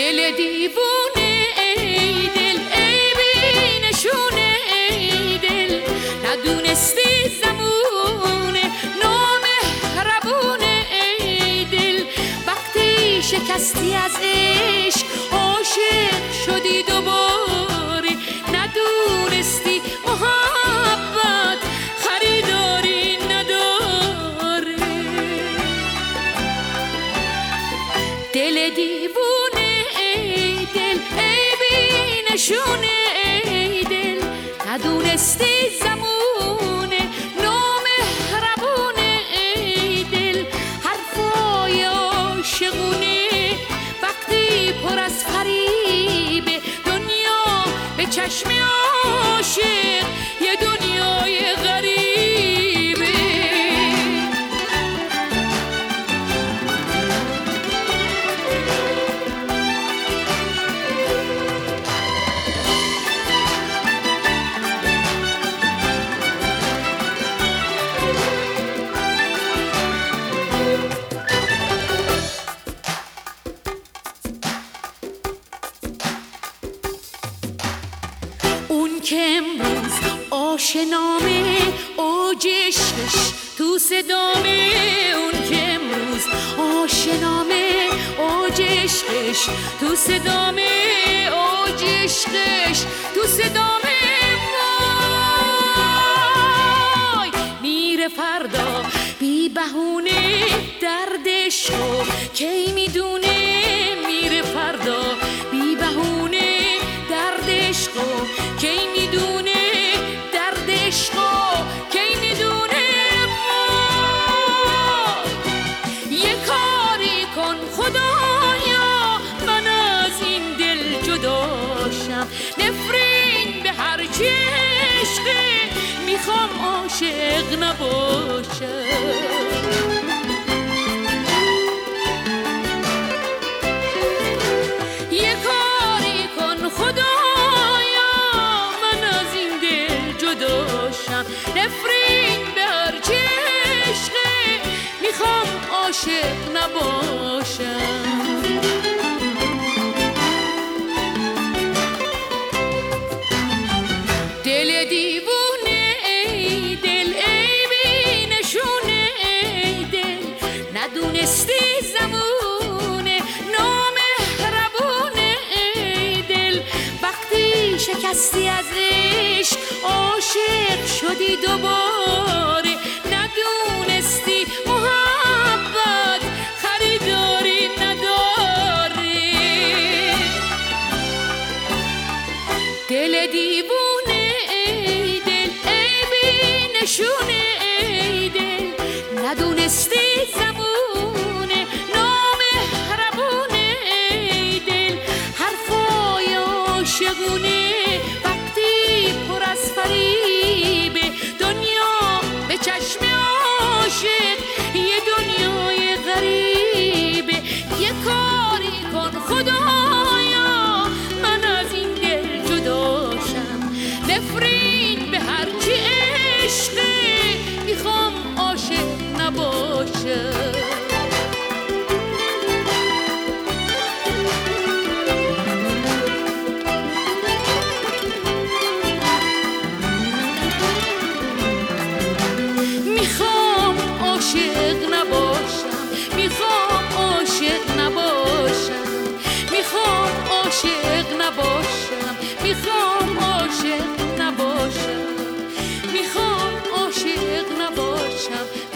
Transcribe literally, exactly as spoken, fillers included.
دل دیوونه ای دل، ای بی نشونه ای دل، ندونستی زمونه نامهربونه ای دل. وقتی شکستی از عشق عاشق شدی دوباره، ندونستی محبت خریداری نداره. دل دیوونه ای دل، ای بی نشونه ای دل، ندونستی زمونه نامهربونه ای دل. حرفای عاشقونه وقتی پر از فریبه، دنیا به چشم عاشق یه دنیای غریبه. اون که امروز آشنامه اوج عشقش تو صدامه، اون که امروز آشنامه اوج عشقش تو صدامه، اوج عشقش تو صدامه. وای میره فردا بی بهونه دردشو کی میدونه، میره فردا بی بهونه دردشو کی میدونه، دردشو کی میدونه. یه کاری کن خدایا من از این دل جداشم، نفرین به هر چی عشقه میخوام عاشق نباشم. نفرین به هر چی عشقه میخوام عاشق نباشم. دل دیوونه ای دل، ای بی نشونه ای دل، ندونستی زمونه نامهربونه ای دل. وقتی شکستی از عشق عاشق شدی دوباره، ندونستی محبت خریداری نداره. دل دیوونه ای دل، ای بی نشونه ای دل، ندونستی زمونه نامهربونه ای دل. حرفای عاشقونه وقتی پر از فریبه، دنیا به چشم عاشق یه دنیای غریبه. یه کاری کن خدایا من از این دل جداشم، نفرین به هر چی عشقه میخوام عاشق نباشم. میخوام عاشق نباشم، میخوام عاشق نباشم، میخوام عاشق نباشم، میخوام عاشق نباشم، میخوام عاشق نباشم.